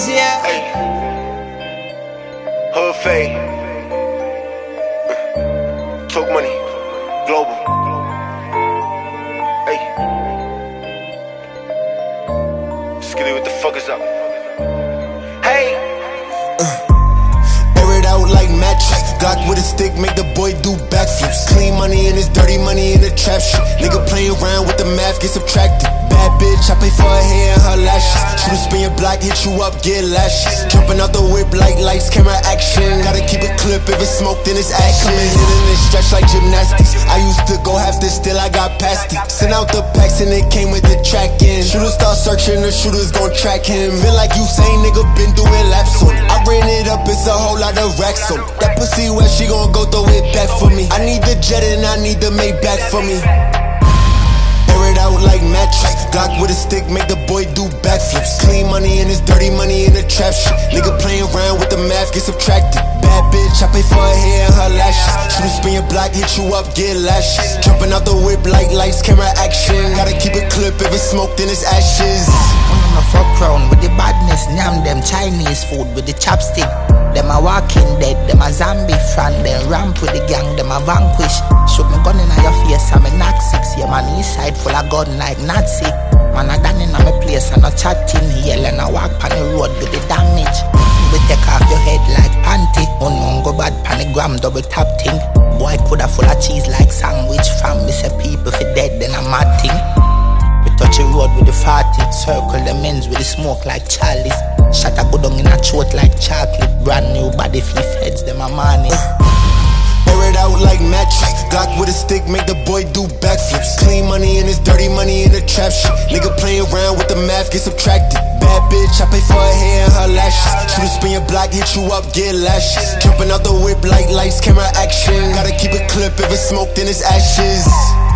Yeah. Hey. Hood Faye. Talk money. Global. Hey. Skilly, what the fuck is up? Hey. Air it out like mattress. Glock with a stick, make the boy do backflips. Clean money and it's dirty money in the trap shit. Nigga playing around with the math, get subtracted. Bad bitch, I pay for her hair and her lashes. Shoot a spin your block, hit you up, get lashes. Jumping out the whip like lights, camera action. Gotta keep it clip, if it's smoke, then it's action. Come in here and it stretch like gymnastics. I used to go half this, still I got past it. Sent out the packs and it came with the track in. Shooters start searching, the shooters gon' track him. Feel like you same nigga been doing laps on. I ran it up, it's a whole lot of racks on. That pussy wet, she gon' go throw it back for me. I need the jet and I need the Maybach for me. Air it out like mattress. Glock with a stick, make the boy do backflips. Clean money and it's dirty money in the trap shit. Nigga playing around with the math, get subtracted. Bad bitch, I pay for her hair and her lashes. Shoot a spin your block, hit you up, get lashes. Jumping out the whip like lights, camera action. Gotta keep it clip, if it's smoke, then it's ashes. I'm a fuck crown with the badness. Nyam them Chinese food with the chopstick. Them a walking dead, them a zombie fan. Them ramp with the gang, them a vanquish. Shoot me gun in your face, I'm a knock 6. Yeah man, east side full of gun like Nazi. Man a done in my place and a chatting here. And I walk on the road with the damage. We take off your head like panty. Unknown go bad panigram, double tap thing. Boy coulda full of cheese like sandwich. From me say people fi dead, then I'm mad thing. We touch the road with the 40. Circle the men's with the smoke like Charlie's. Shot a budong in a throat like chocolate. Brand new body fi feds, them a money. Air it out like mattress. Glock with a stick, make the boy do backflips. Clean money and it's dirty money in the trap shit. Nigga playing around with the math, get subtracted. Bad bitch, I pay for her hair and her lashes. Shoot a spin your block, hit you up, get lashes. Jumping out the whip like lights, camera action. Gotta keep it clip, if it's smoke, then it's ashes.